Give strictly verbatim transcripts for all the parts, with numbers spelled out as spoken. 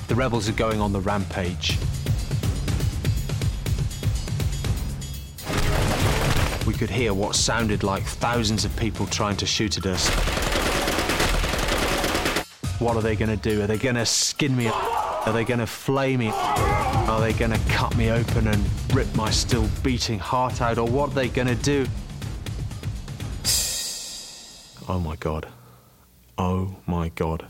The rebels are going on the rampage. We could hear what sounded like thousands of people trying to shoot at us. What are they going to do? Are they going to skin me? Are they going to flay me? Are they going to cut me open and rip my still beating heart out? Or what are they going to do? Oh my God. Oh my God.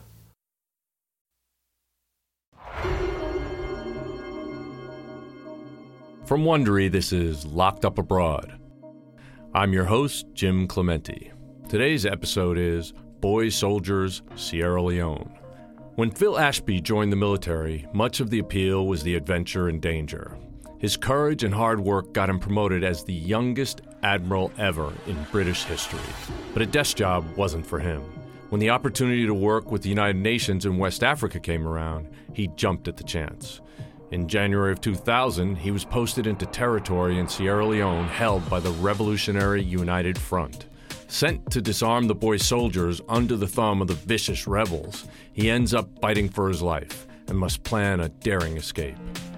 From Wondery, this is Locked Up Abroad. I'm your host, Jim Clementi. Today's episode is Boy Soldiers, Sierra Leone. When Phil Ashby joined the military, much of the appeal was the adventure and danger. His courage and hard work got him promoted as the youngest admiral ever in British history. But a desk job wasn't for him. When the opportunity to work with the United Nations in West Africa came around, he jumped at the chance. In January of two thousand, he was posted into territory in Sierra Leone held by the Revolutionary United Front. Sent to disarm the boy soldiers under the thumb of the vicious rebels, he ends up fighting for his life and must plan a daring escape.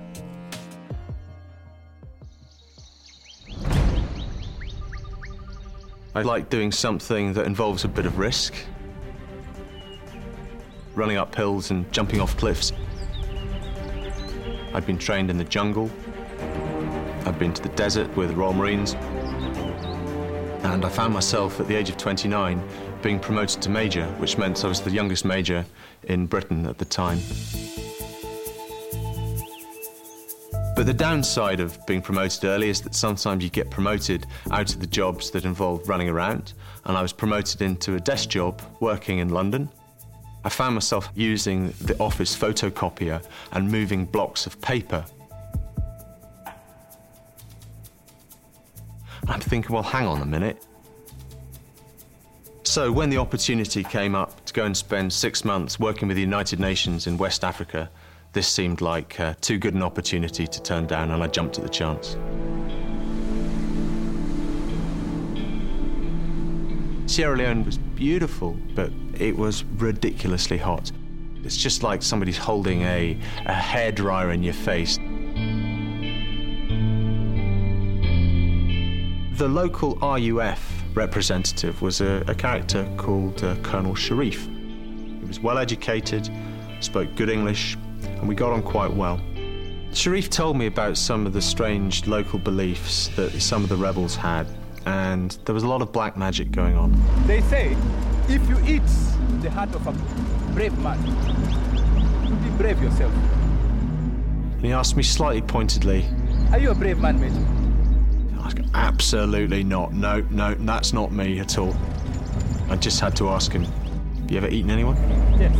I like doing something that involves a bit of risk. Running up hills and jumping off cliffs. I've been trained in the jungle. I've been to the desert with the Royal Marines. And I found myself at the age of twenty-nine being promoted to major, which meant I was the youngest major in Britain at the time. But the downside of being promoted early is that sometimes you get promoted out of the jobs that involve running around. And I was promoted into a desk job working in London. I found myself using the office photocopier and moving blocks of paper. I'm thinking, well, hang on a minute. So when the opportunity came up to go and spend six months working with the United Nations in West Africa, this seemed like uh, too good an opportunity to turn down, and I jumped at the chance. Sierra Leone was beautiful, but it was ridiculously hot. It's just like somebody's holding a, a hairdryer in your face. The local R U F representative was a, a character called uh, Colonel Sharif. He was well educated, spoke good English, and we got on quite well. Sharif told me about some of the strange local beliefs that some of the rebels had, and there was a lot of black magic going on. They say, if you eat the heart of a brave man, you be brave yourself. And he asked me slightly pointedly, are you a brave man, Major? I was going, absolutely not. No, no, that's not me at all. I just had to ask him, have you ever eaten anyone? Yes.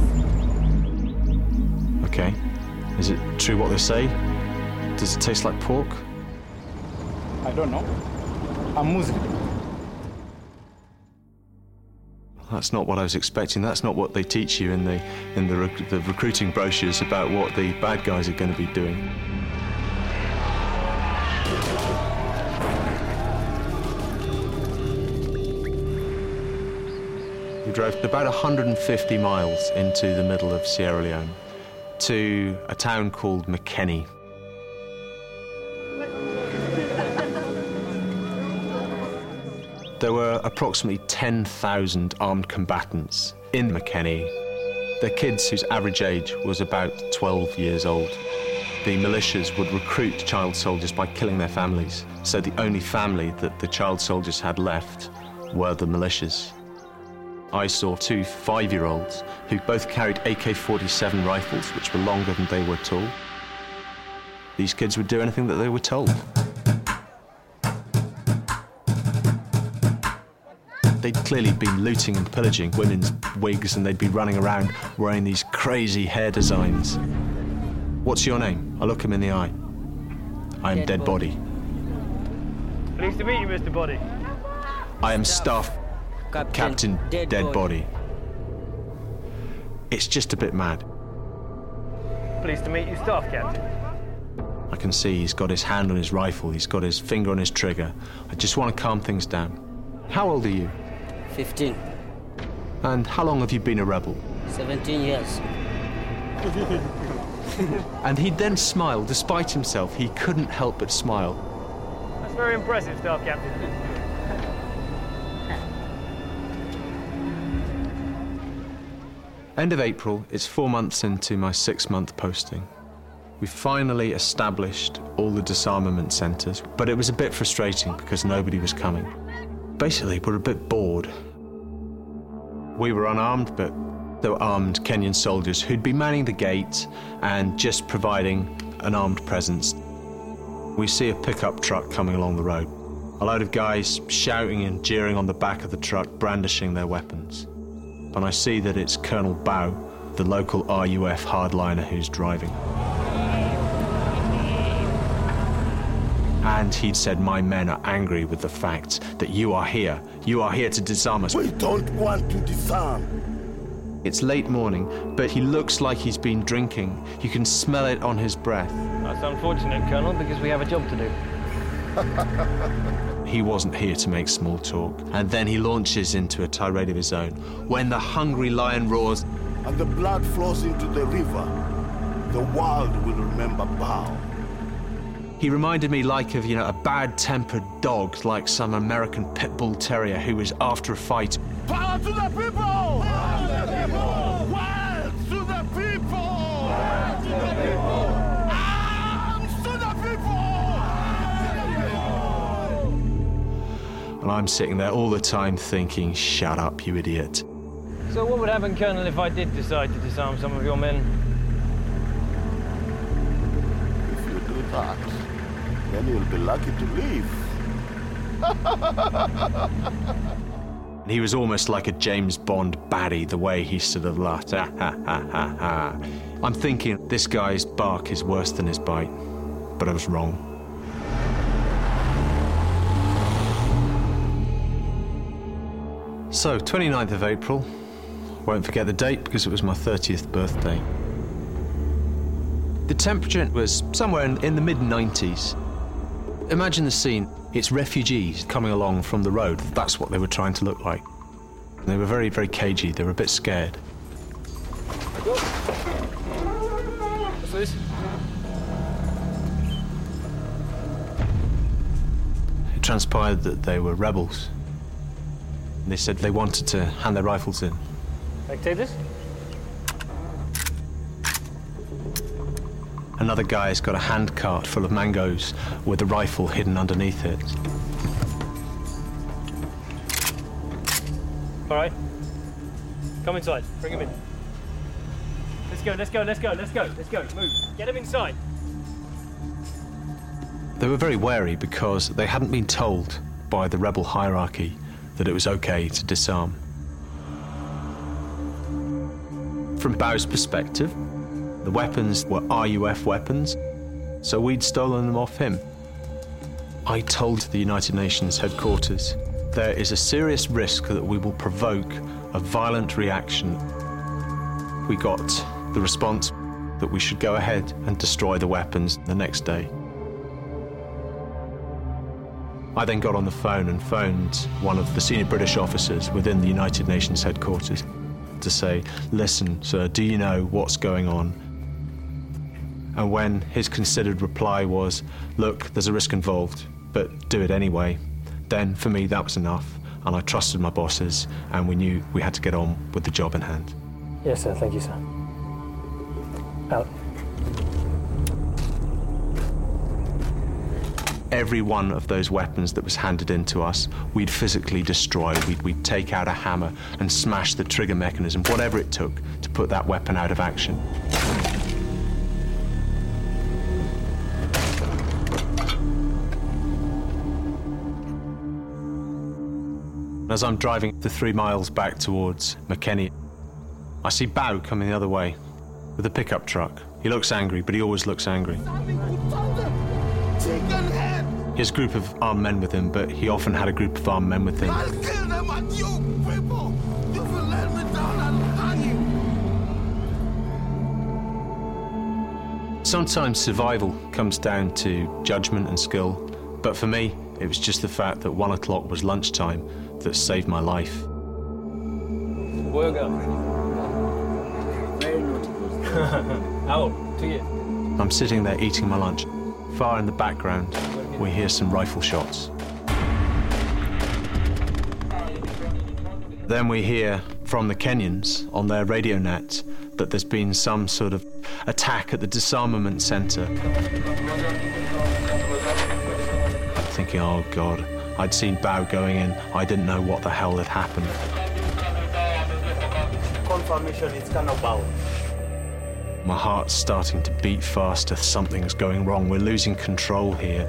Okay. Is it true what they say? Does it taste like pork? I don't know. I'm Muslim. That's not what I was expecting. That's not what they teach you in the in the, rec- the recruiting brochures about what the bad guys are going to be doing. We drove about one hundred fifty miles into the middle of Sierra Leone to a town called Makeni. There were approximately ten thousand armed combatants in Makeni. They're kids whose average age was about twelve years old. The militias would recruit child soldiers by killing their families. So the only family that the child soldiers had left were the militias. I saw two five-year-olds who both carried A K forty-seven rifles, which were longer than they were tall. These kids would do anything that they were told. They'd clearly been looting and pillaging women's wigs, and they'd be running around wearing these crazy hair designs. What's your name? I look him in the eye. I am Dead, Dead Body. Body. Pleased to meet you, Mister Body. I am Staff Captain, Captain Dead, Dead Body. Body. It's just a bit mad. Pleased to meet you, Staff Captain. I can see he's got his hand on his rifle, he's got his finger on his trigger. I just want to calm things down. How old are you? Fifteen. And how long have you been a rebel? Seventeen years. And he'd then smile. Despite himself, he couldn't help but smile. That's very impressive, Staff Captain. End of April, it's four months into my six-month posting. We finally established all the disarmament centres, but it was a bit frustrating because nobody was coming. Basically, we're a bit bored. We were unarmed, but there were armed Kenyan soldiers who'd be manning the gate and just providing an armed presence. We see a pickup truck coming along the road. A load of guys shouting and jeering on the back of the truck, brandishing their weapons. And I see that it's Colonel Bao, the local R U F hardliner who's driving. And he'd said, my men are angry with the fact that you are here. You are here to disarm us. We don't want to disarm. It's late morning, but he looks like he's been drinking. You can smell it on his breath. That's unfortunate, Colonel, because we have a job to do. He wasn't here to make small talk. And then he launches into a tirade of his own. When the hungry lion roars, and the blood flows into the river, the world will remember Bao. He reminded me like of, you know, a bad-tempered dog, like some American pit bull terrier who was after a fight. Power to the people! Power to the people! Wild to the people! Wild to the people! Arms to the people! And I'm sitting there all the time thinking, shut up, you idiot. So what would happen, Colonel, if I did decide to disarm some of your men? If you do that, then you'll be lucky to leave. And he was almost like a James Bond baddie, the way he sort of laughed. Ha, ha, ha, ha, ha. I'm thinking, this guy's bark is worse than his bite. But I was wrong. So, twenty-ninth of April. Won't forget the date because it was my thirtieth birthday. The temperature was somewhere in, in the mid nineties. Imagine the scene. It's refugees coming along from the road. That's what they were trying to look like. They were very, very cagey. They were a bit scared. What's this? It transpired that they were rebels. They said they wanted to hand their rifles in. Like, take this? Another guy's got a hand cart full of mangoes with a rifle hidden underneath it. All right. Come inside. Bring him in. Let's go, let's go, let's go, let's go, let's go. Move. Get him inside. They were very wary because they hadn't been told by the rebel hierarchy that it was okay to disarm. From Bao's perspective, the weapons were R U F weapons, so we'd stolen them off him. I told the United Nations headquarters, there is a serious risk that we will provoke a violent reaction. We got the response that we should go ahead and destroy the weapons the next day. I then got on the phone and phoned one of the senior British officers within the United Nations headquarters to say, listen, sir, do you know what's going on? And when his considered reply was, look, there's a risk involved, but do it anyway, then for me that was enough, and I trusted my bosses, and we knew we had to get on with the job in hand. Yes, sir. Thank you, sir. Out. Every one of those weapons that was handed in to us, we'd physically destroy. We'd, we'd take out a hammer and smash the trigger mechanism, whatever it took to put that weapon out of action. As I'm driving the three miles back towards Makeni, I see Bao coming the other way with a pickup truck. He looks angry, but he always looks angry. He has a group of armed men with him, but he often had a group of armed men with him. I'll kill them at you, people! You will let me down and hang you! Sometimes survival comes down to judgment and skill, but for me, it was just the fact that one o'clock was lunchtime that saved my life. Boy or girl? Very naughty. How old? Two years. I'm sitting there eating my lunch. Far in the background, we hear some rifle shots. Then we hear from the Kenyans on their radio net that there's been some sort of attack at the disarmament centre. I'm thinking, oh God, I'd seen Bao going in. I didn't know what the hell had happened. Confirmation, it's Colonel Bao. My heart's starting to beat faster. Something's going wrong. We're losing control here.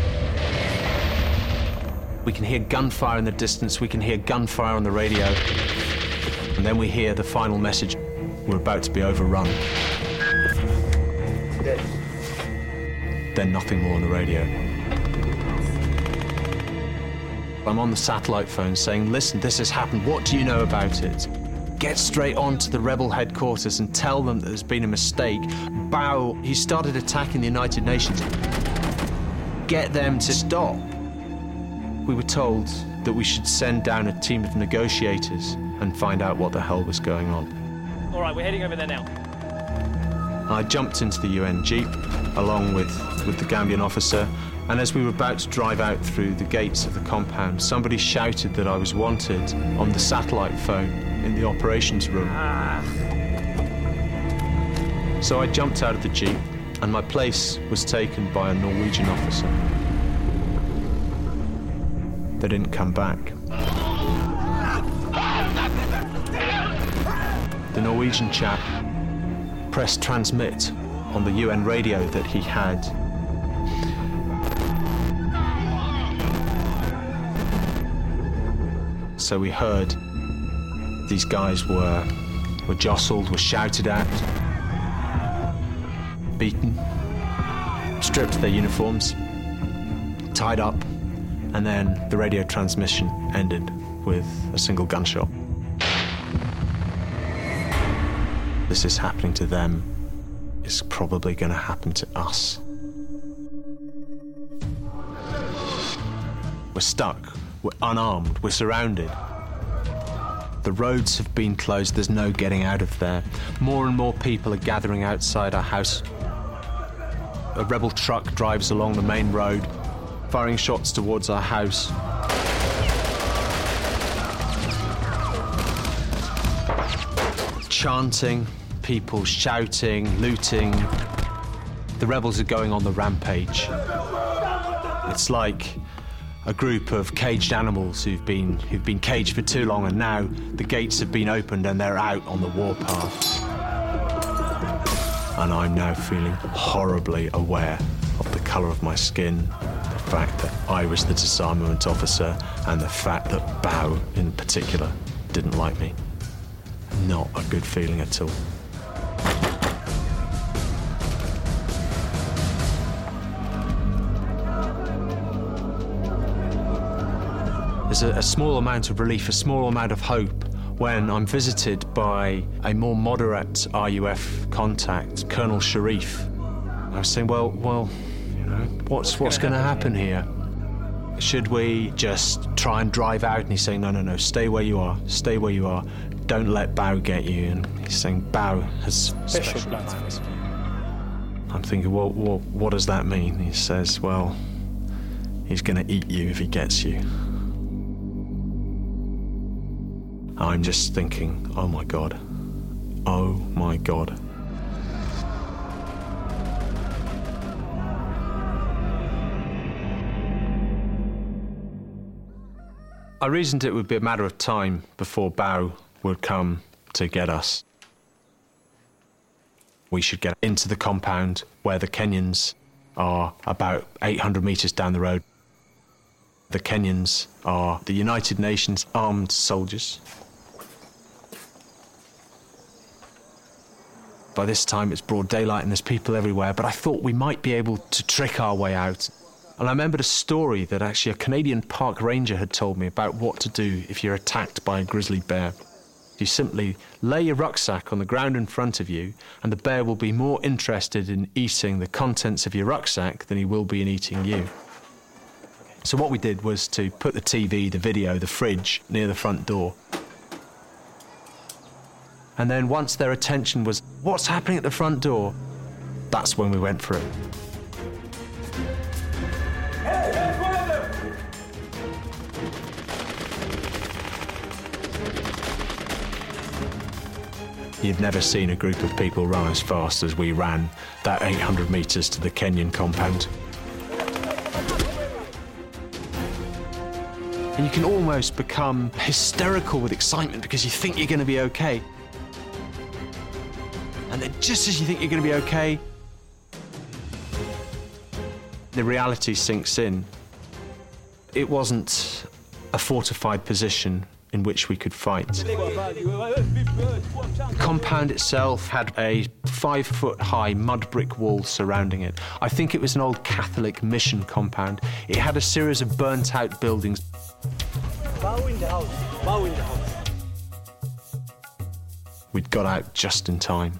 We can hear gunfire in the distance. We can hear gunfire on the radio. And then we hear the final message. We're about to be overrun. Dead. Then nothing more on the radio. I'm on the satellite phone saying, listen, this has happened. What do you know about it? Get straight on to the rebel headquarters and tell them that there's been a mistake. Bao, he started attacking the United Nations. Get them to stop. We were told that we should send down a team of negotiators and find out what the hell was going on. All right, we're heading over there now. I jumped into the U N Jeep along with, with the Gambian officer, and as we were about to drive out through the gates of the compound, somebody shouted that I was wanted on the satellite phone in the operations room. Ah. So I jumped out of the Jeep, and my place was taken by a Norwegian officer. They didn't come back. The Norwegian chap pressed transmit on the U N radio that he had. So we heard these guys were, were jostled, were shouted at, beaten, stripped of their uniforms, tied up, and then the radio transmission ended with a single gunshot. This is happening to them. It's probably going to happen to us. We're stuck. We're unarmed. We're surrounded. The roads have been closed. There's no getting out of there. More and more people are gathering outside our house. A rebel truck drives along the main road, firing shots towards our house. Chanting, people shouting, looting. The rebels are going on the rampage. It's like a group of caged animals who've been who've been caged for too long, and now the gates have been opened and they're out on the warpath. And I'm now feeling horribly aware of the colour of my skin, the fact that I was the disarmament officer, and the fact that Bao, in particular, didn't like me. Not a good feeling at all. There's a, a small amount of relief, a small amount of hope when I'm visited by a more moderate R U F contact, Colonel Sharif. I was saying, well, well, you know, what's what's going to happen here? Should we just try and drive out? And he's saying, no, no, no, stay where you are, stay where you are. Don't let Bao get you. And he's saying, Bao has special, special plans. I'm thinking, well, well, what does that mean? He says, well, he's going to eat you if he gets you. I'm just thinking, oh my God, oh my God. I reasoned it would be a matter of time before Bao would come to get us. We should get into the compound where the Kenyans are about eight hundred metres down the road. The Kenyans are the United Nations armed soldiers. By this time it's broad daylight and there's people everywhere, but I thought we might be able to trick our way out. And I remembered a story that actually a Canadian park ranger had told me about what to do if you're attacked by a grizzly bear. You simply lay your rucksack on the ground in front of you, and the bear will be more interested in eating the contents of your rucksack than he will be in eating you. So what we did was to put the T V, the video, the fridge near the front door. And then once their attention was, what's happening at the front door? That's when we went for it. You've never seen a group of people run as fast as we ran that eight hundred metres to the Kenyan compound. And you can almost become hysterical with excitement because you think you're going to be okay. And then just as you think you're going to be okay, the reality sinks in. It wasn't a fortified position in which we could fight. The compound itself had a five-foot-high mud brick wall surrounding it. I think it was an old Catholic mission compound. It had a series of burnt-out buildings. Bow in the house. Bow in the house. We'd got out just in time.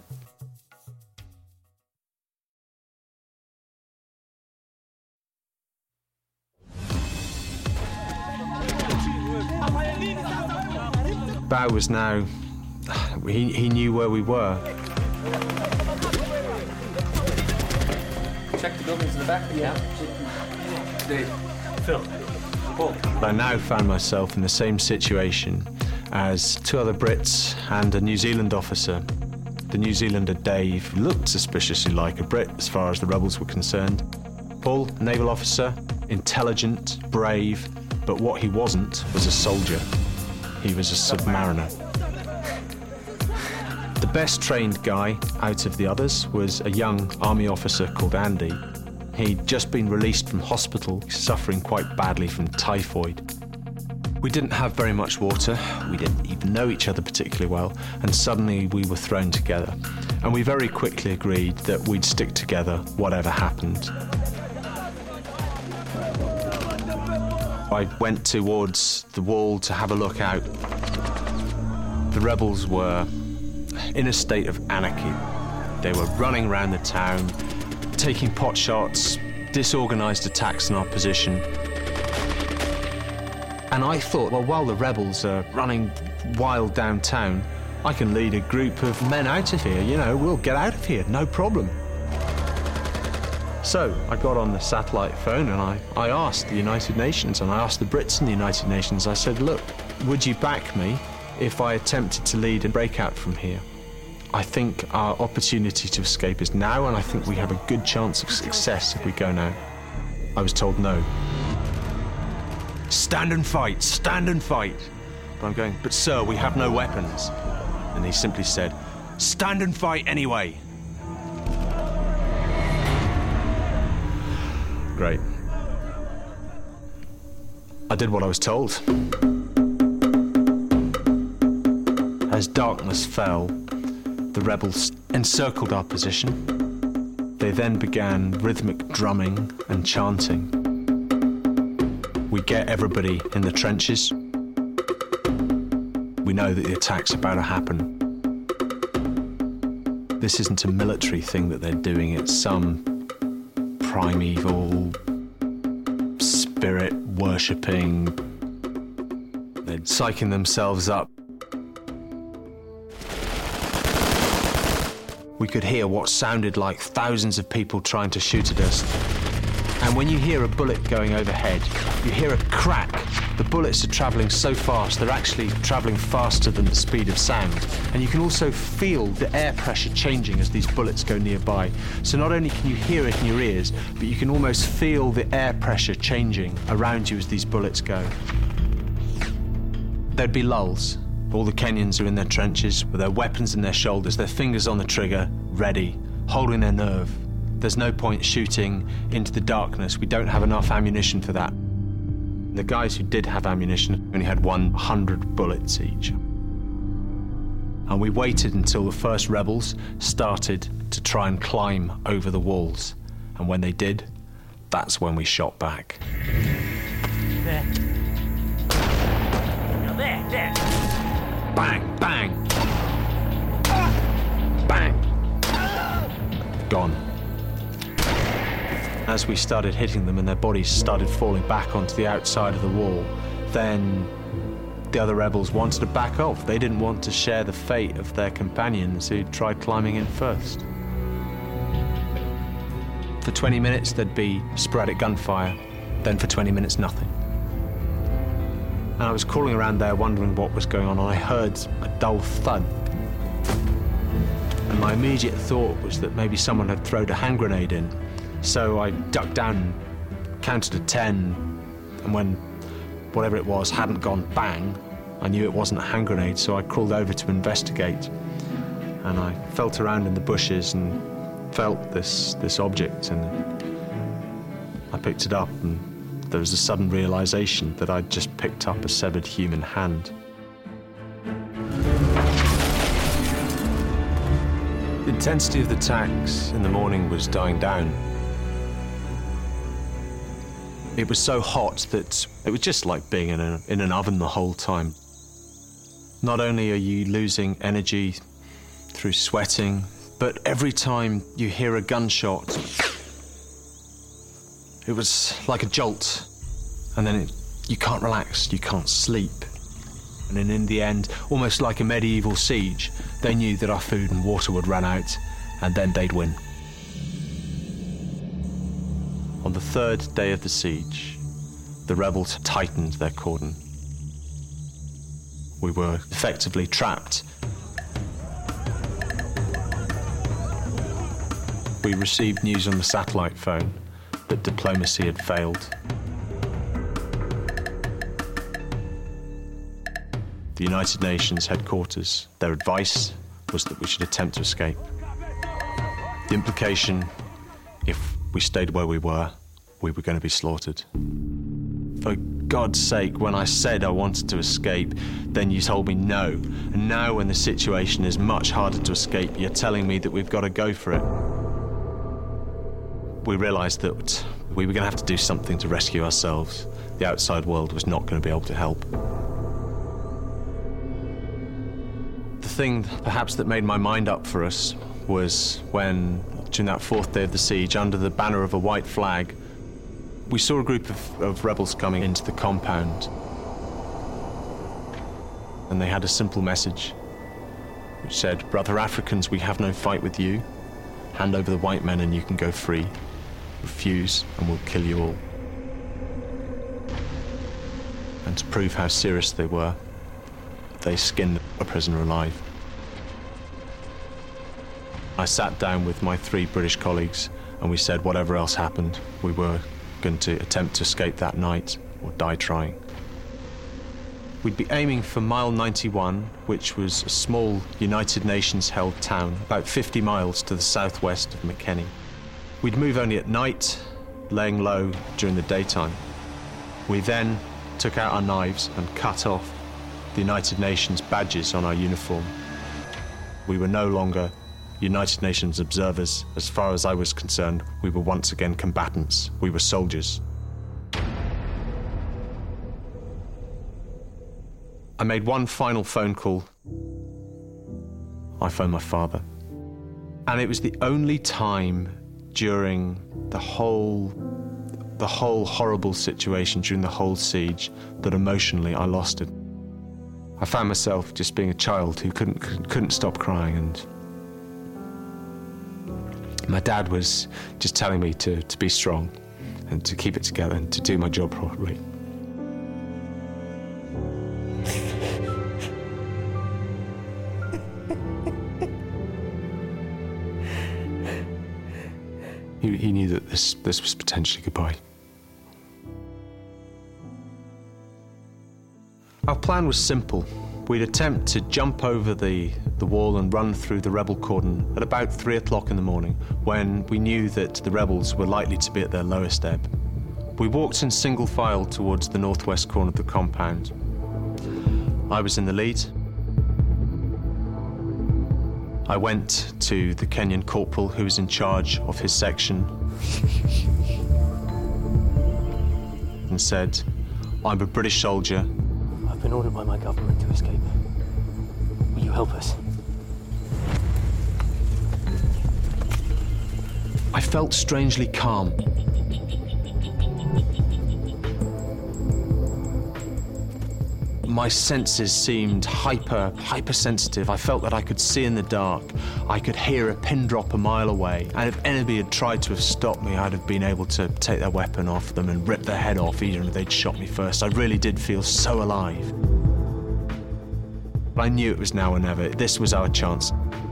Bao was now, he, he knew where we were. Check the buildings in the back, yeah. Dave. Phil. Paul. I now found myself in the same situation as two other Brits and a New Zealand officer. The New Zealander, Dave, looked suspiciously like a Brit as far as the rebels were concerned. Paul, naval officer, intelligent, brave, but what he wasn't was a soldier. He was a submariner. The best trained guy out of the others was a young army officer called Andy. He'd just been released from hospital, suffering quite badly from typhoid. We didn't have very much water, we didn't even know each other particularly well, and suddenly we were thrown together. And we very quickly agreed that we'd stick together whatever happened. I went towards the wall to have a look out. The rebels were in a state of anarchy. They were running around the town, taking pot shots, disorganized attacks on our position. And I thought, well, while the rebels are running wild downtown, I can lead a group of men out of here. You know, we'll get out of here, no problem. So I got on the satellite phone and I, I asked the United Nations, and I asked the Brits in the United Nations, I said, look, would you back me if I attempted to lead a breakout from here? I think our opportunity to escape is now, and I think we have a good chance of success if we go now. I was told no. Stand and fight, stand and fight. But I'm going, but sir, we have no weapons. And he simply said, stand and fight anyway. Great. I did what I was told. As darkness fell, the rebels encircled our position. They then began rhythmic drumming and chanting. We get everybody in the trenches. We know that the attack's about to happen. This isn't a military thing that they're doing, it's some primeval, spirit-worshipping. They're psyching themselves up. We could hear what sounded like thousands of people trying to shoot at us. And when you hear a bullet going overhead, you hear a crack. The bullets are travelling so fast, they're actually travelling faster than the speed of sound. And you can also feel the air pressure changing as these bullets go nearby. So not only can you hear it in your ears, but you can almost feel the air pressure changing around you as these bullets go. There'd be lulls. All the Kenyans are in their trenches with their weapons in their shoulders, their fingers on the trigger, ready, holding their nerve. There's no point shooting into the darkness. We don't have enough ammunition for that. The guys who did have ammunition only had one hundred bullets each. And we waited until the first rebels started to try and climb over the walls. And when they did, that's when we shot back. There. Now there, there. Bang, bang. Bang. Gone. As we started hitting them and their bodies started falling back onto the outside of the wall, then the other rebels wanted to back off. They didn't want to share the fate of their companions who tried climbing in first. For twenty minutes, there'd be sporadic gunfire, then for twenty minutes, nothing. And I was crawling around there wondering what was going on, and I heard a dull thud. And my immediate thought was that maybe someone had thrown a hand grenade in. So I ducked down, counted to ten, and when whatever it was hadn't gone bang, I knew it wasn't a hand grenade, so I crawled over to investigate. And I felt around in the bushes and felt this, this object, and I picked it up, and there was a sudden realization that I'd just picked up a severed human hand. The intensity of the attacks in the morning was dying down. It was so hot that it was just like being in, a, in an oven the whole time. Not only are you losing energy through sweating, but every time you hear a gunshot, it was like a jolt, and then it, you can't relax, you can't sleep. And then in the end, almost like a medieval siege, they knew that our food and water would run out, and then they'd win. On the third day of the siege, the rebels tightened their cordon. We were effectively trapped. We received news on the satellite phone that diplomacy had failed. The United Nations headquarters, their advice was that we should attempt to escape. The implication, if we stayed where we were, we were going to be slaughtered. For God's sake, when I said I wanted to escape, then you told me no. And now when the situation is much harder to escape, you're telling me that we've got to go for it. We realized that we were going to have to do something to rescue ourselves. The outside world was not going to be able to help. The thing, perhaps, that made my mind up for us was when, during that fourth day of the siege, under the banner of a white flag, we saw a group of, of rebels coming into the compound. And they had a simple message, which said, "Brother Africans, we have no fight with you. Hand over the white men and you can go free. Refuse and we'll kill you all." And to prove how serious they were, they skinned a prisoner alive. I sat down with my three British colleagues and we said whatever else happened, we were going to attempt to escape that night or die trying. We'd be aiming for mile ninety-one, which was a small United Nations-held town about fifty miles to the southwest of Makeni. We'd move only at night, laying low during the daytime. We then took out our knives and cut off the United Nations badges on our uniform. We were no longer United Nations observers. As far as I was concerned, we were once again combatants. We were soldiers. I made one final phone call. I phoned my father. And it was the only time during the whole, the whole horrible situation, during the whole siege, that emotionally I lost it. I found myself just being a child who couldn't, couldn't stop crying, and my dad was just telling me to, to be strong and to keep it together and to do my job properly. He, he knew that this, this was potentially goodbye. Our plan was simple. We'd attempt to jump over the, the wall and run through the rebel cordon at about three o'clock in the morning, when we knew that the rebels were likely to be at their lowest ebb. We walked in single file towards the northwest corner of the compound. I was in the lead. I went to the Kenyan corporal who was in charge of his section and said, "I'm a British soldier. I've been ordered by my government to escape. Will you help us?" I felt strangely calm. My senses seemed hyper, hypersensitive. I felt that I could see in the dark. I could hear a pin drop a mile away. And if enemy had tried to have stopped me, I'd have been able to take their weapon off them and rip their head off, even if they'd shot me first. I really did feel so alive. I knew it was now or never. This was our chance.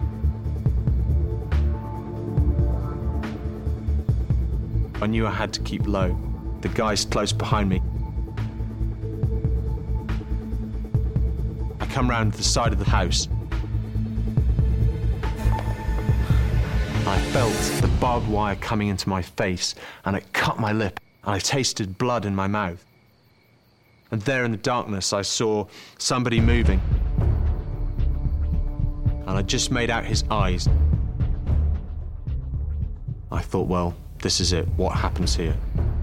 I knew I had to keep low. The guys close behind me. I come round to the side of the house. I felt the barbed wire coming into my face, and it cut my lip, and I tasted blood in my mouth. And there in the darkness, I saw somebody moving. And I just made out his eyes. I thought, well, this is it. What happens here?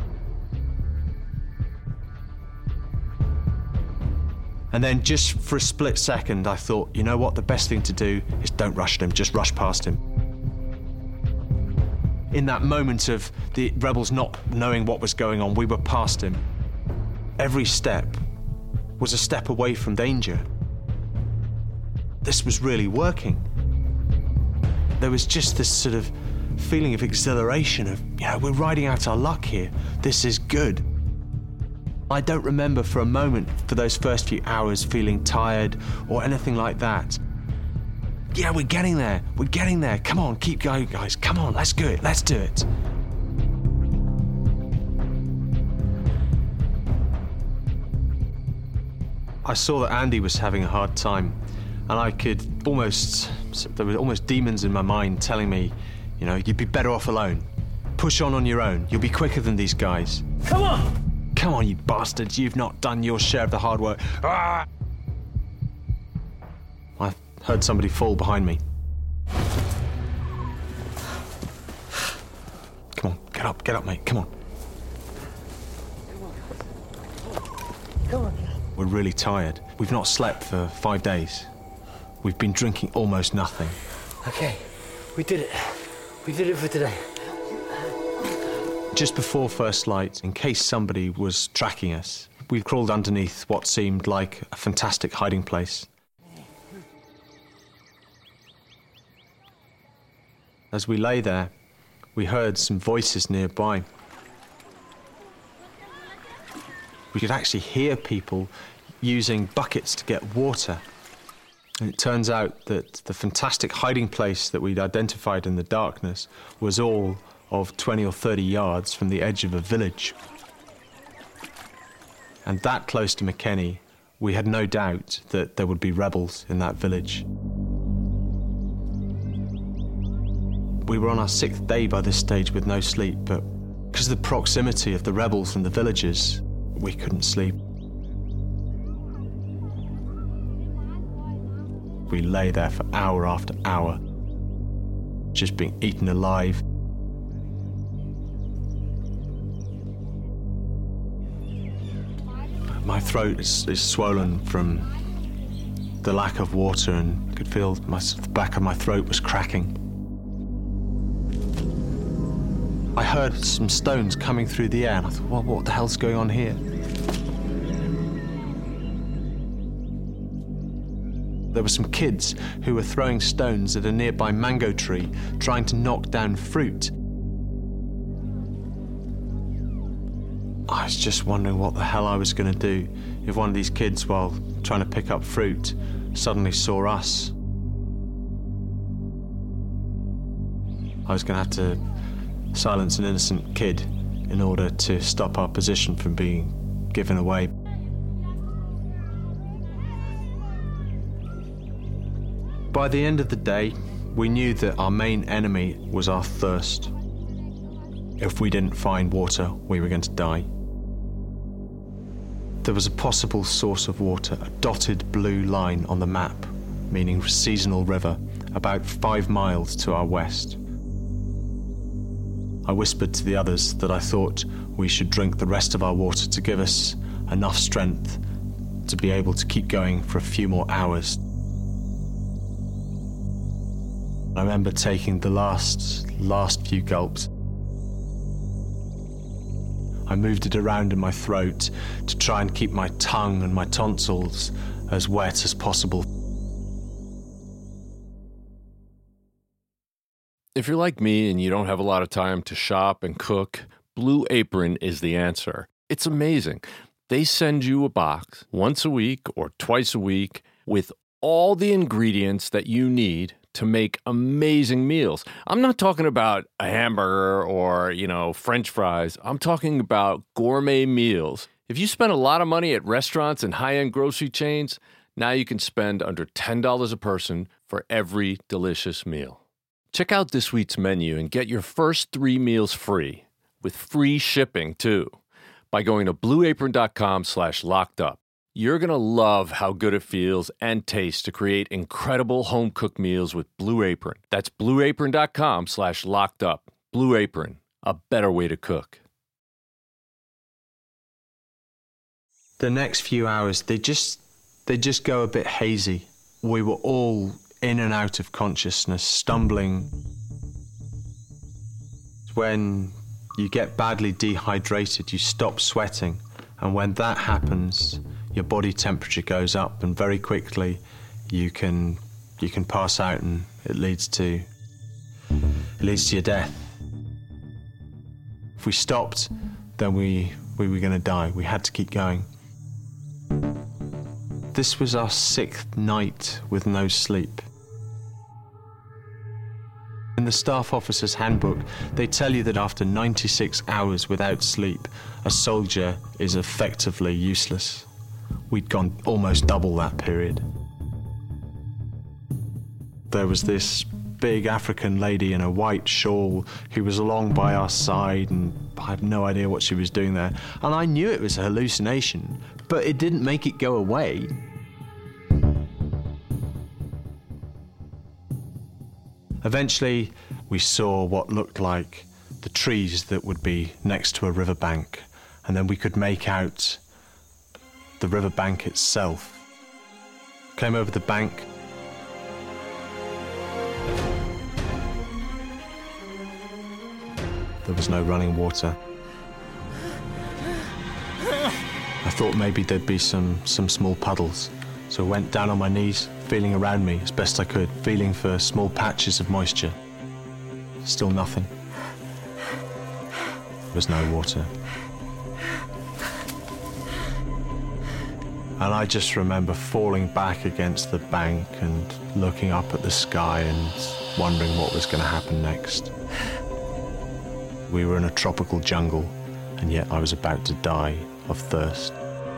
And then just for a split second, I thought, you know what? The best thing to do is don't rush him, just rush past him. In that moment of the rebels not knowing what was going on, we were past him. Every step was a step away from danger. This was really working. There was just this sort of feeling of exhilaration of, you know, we're riding out our luck here. This is good. I don't remember for a moment for those first few hours feeling tired or anything like that. Yeah, we're getting there. We're getting there. Come on, keep going, guys. Come on, let's do it. Let's do it. I saw that Andy was having a hard time, and I could almost, there were almost demons in my mind telling me, you know, you'd be better off alone. Push on on your own. You'll be quicker than these guys. Come on! Come on, you bastards. You've not done your share of the hard work. Ah! I heard somebody fall behind me. Come on, get up, get up, mate. Come on. Come on. We're really tired. We've not slept for five days. We've been drinking almost nothing. Okay, we did it. We did it for today. Just before first light, in case somebody was tracking us, we crawled underneath what seemed like a fantastic hiding place. As we lay there, we heard some voices nearby. We could actually hear people using buckets to get water. And it turns out that the fantastic hiding place that we'd identified in the darkness was all of twenty or thirty yards from the edge of a village. And that close to Makeni, we had no doubt that there would be rebels in that village. We were on our sixth day by this stage with no sleep, but because of the proximity of the rebels and the villagers, we couldn't sleep. We lay there for hour after hour, just being eaten alive. My throat is, is swollen from the lack of water, and I could feel my, the back of my throat was cracking. I heard some stones coming through the air, and I thought, well, what the hell's going on here? There were some kids who were throwing stones at a nearby mango tree, trying to knock down fruit. I was just wondering what the hell I was going to do if one of these kids, while trying to pick up fruit, suddenly saw us. I was going to have to silence an innocent kid in order to stop our position from being given away. By the end of the day, we knew that our main enemy was our thirst. If we didn't find water, we were going to die. There was a possible source of water, a dotted blue line on the map, meaning seasonal river, about five miles to our west. I whispered to the others that I thought we should drink the rest of our water to give us enough strength to be able to keep going for a few more hours. I remember taking the last, last few gulps. I moved it around in my throat to try and keep my tongue and my tonsils as wet as possible. If you're like me and you don't have a lot of time to shop and cook, Blue Apron is the answer. It's amazing. They send you a box once a week or twice a week with all the ingredients that you need to make amazing meals. I'm not talking about a hamburger or, you know, French fries. I'm talking about gourmet meals. If you spend a lot of money at restaurants and high-end grocery chains, now you can spend under ten dollars a person for every delicious meal. Check out this week's menu and get your first three meals free, with free shipping too, by going to blueapron.com slash locked up. You're going to love how good it feels and tastes to create incredible home-cooked meals with Blue Apron. That's blueapron.com slash locked up. Blue Apron, a better way to cook. The next few hours, they just, they just go a bit hazy. We were all in and out of consciousness, stumbling. When you get badly dehydrated, you stop sweating. And when that happens, your body temperature goes up, and very quickly you can you can pass out, and it leads to it leads to your death. If we stopped, then we we were going to die. We had to keep going. This was our sixth night with no sleep. In the Staff Officer's Handbook, they tell you that after ninety-six hours without sleep, a soldier is effectively useless. We'd gone almost double that period. There was this big African lady in a white shawl who was along by our side, and I had no idea what she was doing there. And I knew it was a hallucination, but it didn't make it go away. Eventually, we saw what looked like the trees that would be next to a riverbank, and then we could make out the riverbank itself. Came over the bank. There was no running water. I thought maybe there'd be some, some small puddles, so I went down on my knees, feeling around me as best I could, feeling for small patches of moisture. Still nothing. There was no water. And I just remember falling back against the bank and looking up at the sky and wondering what was going to happen next. We were in a tropical jungle, and yet I was about to die of thirst.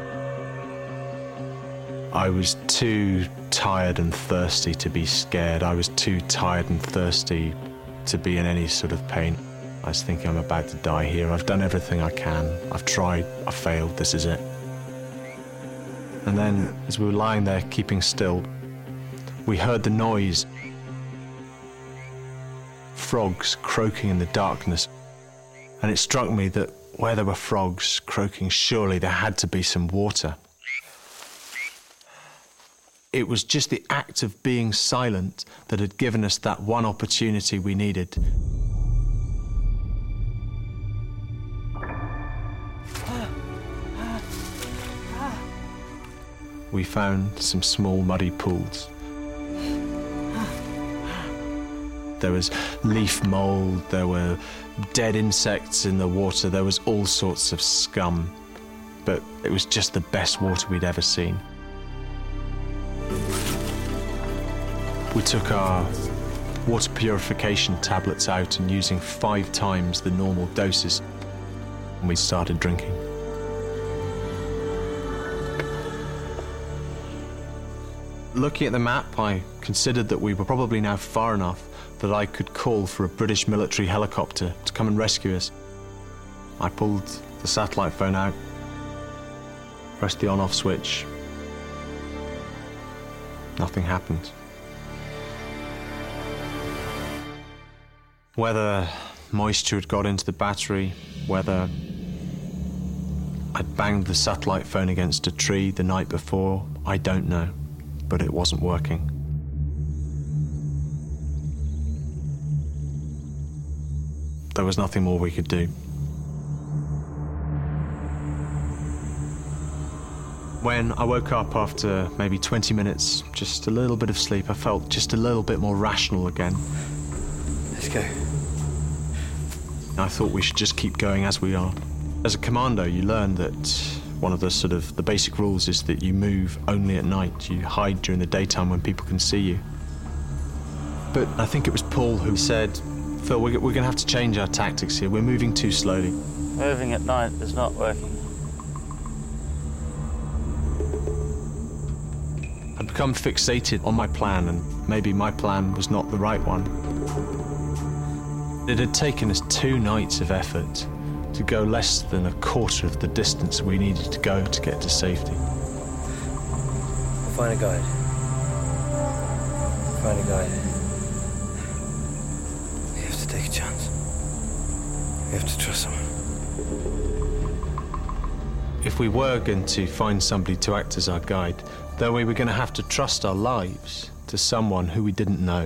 I was too tired and thirsty to be scared. I was too tired and thirsty to be in any sort of pain. I was thinking, I'm about to die here. I've done everything I can. I've tried. I've failed. This is it. And then, as we were lying there, keeping still, we heard the noise. Frogs croaking in the darkness. And it struck me that where there were frogs croaking, surely there had to be some water. It was just the act of being silent that had given us that one opportunity we needed. We found some small muddy pools. There was leaf mold, there were dead insects in the water, there was all sorts of scum. But it was just the best water we'd ever seen. We took our water purification tablets out, and using five times the normal doses, and we started drinking. Looking at the map, I considered that we were probably now far enough that I could call for a British military helicopter to come and rescue us. I pulled the satellite phone out, pressed the on-off switch. Nothing happened. Whether moisture had got into the battery, whether I'd banged the satellite phone against a tree the night before, I don't know, but it wasn't working. There was nothing more we could do. When I woke up after maybe twenty minutes, just a little bit of sleep, I felt just a little bit more rational again. Let's go. I thought we should just keep going as we are. As a commando, you learn that one of the sort of the basic rules is that you move only at night. You hide during the daytime when people can see you. But I think it was Paul who said, Phil, we're, we're going to have to change our tactics here. We're moving too slowly. Moving at night is not working. I'd become fixated on my plan, and maybe my plan was not the right one. It had taken us two nights of effort to go less than a quarter of the distance we needed to go to get to safety. We'll find a guide. Find a guide. We have to take a chance. We have to trust someone. If we were going to find somebody to act as our guide, then we were going to have to trust our lives to someone who we didn't know.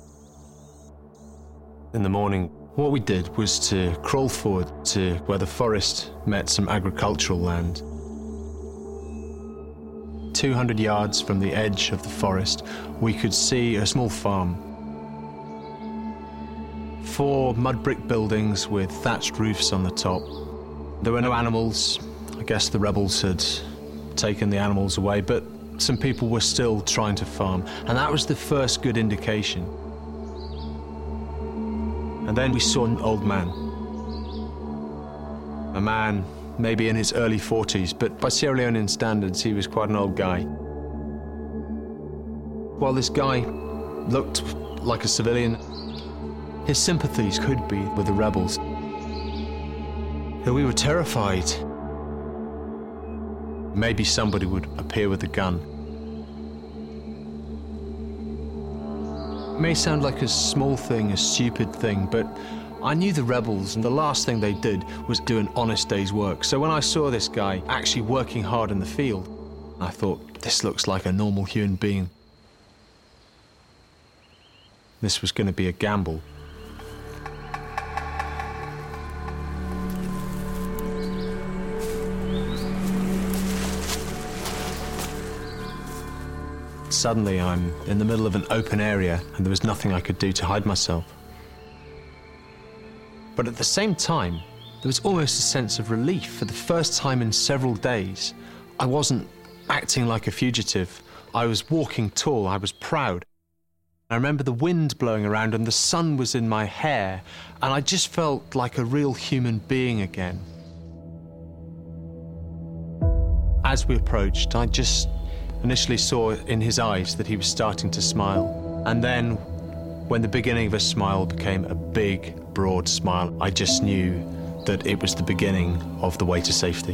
In the morning, what we did was to crawl forward to where the forest met some agricultural land. two hundred yards from the edge of the forest, we could see a small farm. Four mud brick buildings with thatched roofs on the top. There were no animals. I guess the rebels had taken the animals away, but some people were still trying to farm, and that was the first good indication. And then we saw an old man. A man maybe in his early forties, but by Sierra Leonean standards, he was quite an old guy. While this guy looked like a civilian, his sympathies could be with the rebels. We were terrified. Maybe somebody would appear with a gun. It may sound like a small thing, a stupid thing, but I knew the rebels, and the last thing they did was do an honest day's work. So when I saw this guy actually working hard in the field, I thought, this looks like a normal human being. This was going to be a gamble. Suddenly, I'm in the middle of an open area, and there was nothing I could do to hide myself. But at the same time, there was almost a sense of relief. For the first time in several days, I wasn't acting like a fugitive. I was walking tall. I was proud. I remember the wind blowing around, and the sun was in my hair, and I just felt like a real human being again. As we approached, I just initially saw in his eyes that he was starting to smile. And then, when the beginning of a smile became a big, broad smile, I just knew that it was the beginning of the way to safety.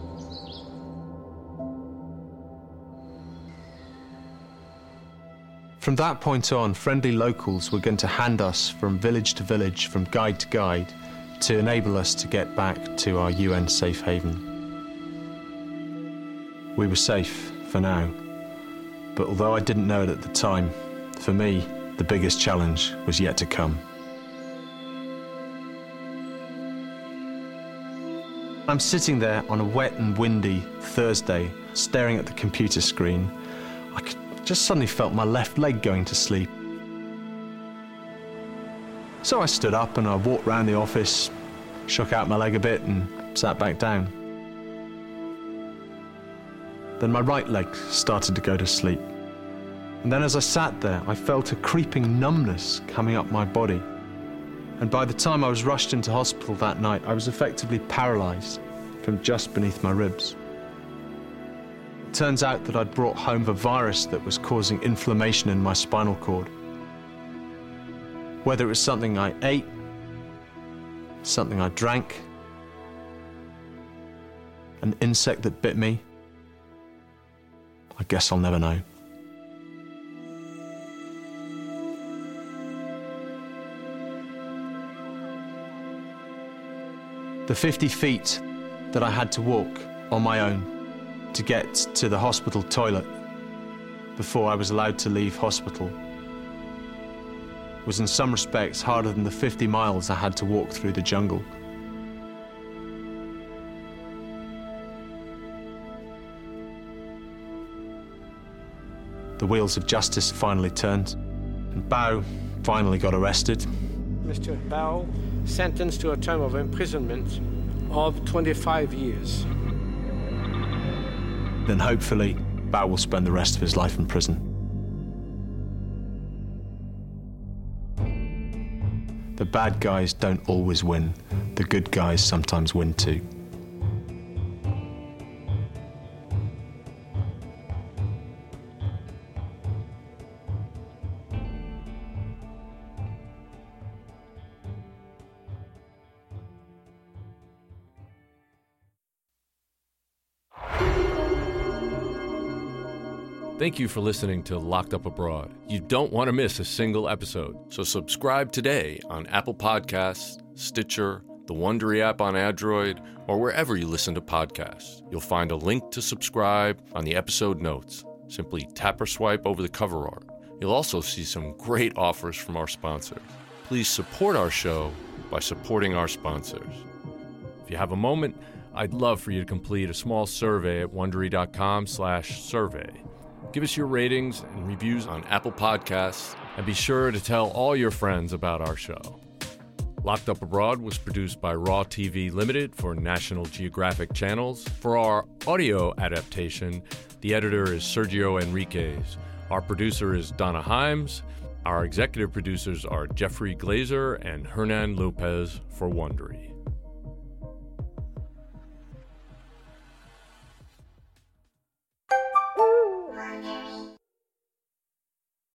From that point on, friendly locals were going to hand us from village to village, from guide to guide, to enable us to get back to our U N safe haven. We were safe for now, but although I didn't know it at the time, for me, the biggest challenge was yet to come. I'm sitting there on a wet and windy Thursday, staring at the computer screen. I could, just suddenly felt my left leg going to sleep. So I stood up and I walked around the office, shook out my leg a bit and sat back down. Then my right leg started to go to sleep. And then as I sat there, I felt a creeping numbness coming up my body. And by the time I was rushed into hospital that night, I was effectively paralyzed from just beneath my ribs. It turns out that I'd brought home the virus that was causing inflammation in my spinal cord. Whether it was something I ate, something I drank, an insect that bit me, I guess I'll never know. The fifty feet that I had to walk on my own to get to the hospital toilet before I was allowed to leave hospital was in some respects harder than the fifty miles I had to walk through the jungle. the wheels of justice finally turned, and Bao finally got arrested. Mister Bao sentenced to a term of imprisonment of twenty-five years. Then hopefully, Bao will spend the rest of his life in prison. The bad guys don't always win. The good guys sometimes win too. Thank you for listening to Locked Up Abroad. You don't want to miss a single episode, so subscribe today on Apple Podcasts, Stitcher, the Wondery app on Android, or wherever you listen to podcasts. You'll find a link to subscribe on the episode notes. Simply tap or swipe over the cover art. You'll also see some great offers from our sponsors. Please support our show by supporting our sponsors. If you have a moment, I'd love for you to complete a small survey at Wondery.com slash survey. Give us your ratings and reviews on Apple Podcasts, and be sure to tell all your friends about our show. Locked Up Abroad was produced by Raw T V Limited for National Geographic Channels. For our audio adaptation, the editor is Sergio Enriquez. Our producer is Donna Himes. Our executive producers are Jeffrey Glazer and Hernan Lopez for Wondery.